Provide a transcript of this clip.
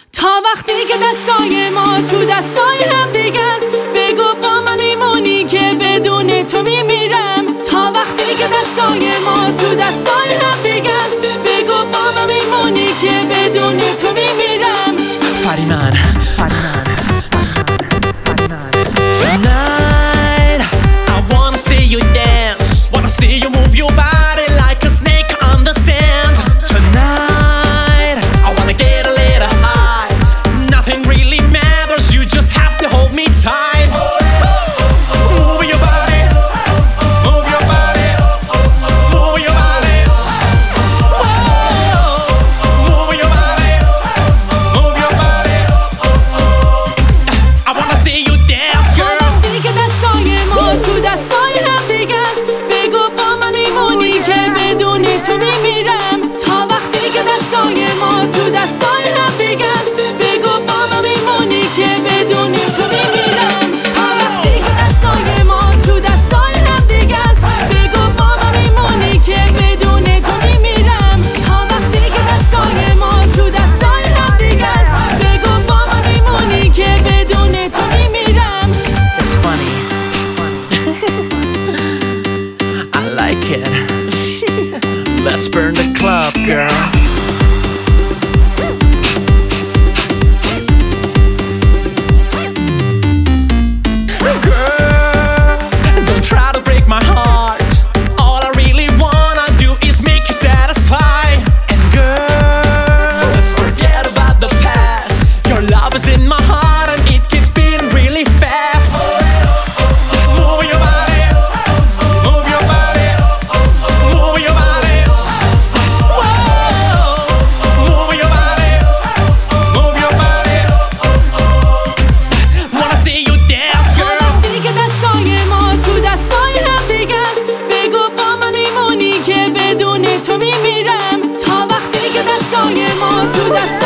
تا وقتی که دستای ما تو دستای هم دیگه است، بگو با من میمونی که بدون تو میمیرم. تا وقتی که دستای ما تو دستای هم دیگه است، بگو با من میمونی که بدون تو میمیرم. فریمان Tonight I wanna see you dance, wanna see you move your body like a snake on the sand. Tonight I wanna get a little high, nothing really matters, you just have to hold me tight. Move your body, move your body, move your body. Whoa, move your body, move your body. I wanna see you dance, girl. تا وقتی که دستای ما تو دستای هم دیگه است، بگو با من میمونی که بدون تو میمیرم. تا وقتی که دستای ما تو دستای هم دیگه است، بگو با من میمونی که بدون تو میمیرم. تا وقتی که دستای ما تو دستای هم دیگه است، بگو با من میمونی که بدون تو میمیرم. تا وقتی که دستای ما تو دستای هم دیگه است، بگو با من میمونی که بدون تو میمیرم. It's funny. I like it. Let's burn the club, girl. Girl, don't try to break my heart. All I really wanna do is make you satisfied. And girl, let's forget about the past. Your love is in my heart and it keeps beating really fast. Move your body, move your body, move your body. Whoa, move your body, move your body. Wanna see you dance, تا girl. وقتی که دستای ما تو دستای هم دیگه است، بگو با من میمونی که بدون تو میمیرم. تا وقتی که دستای ما تو دستای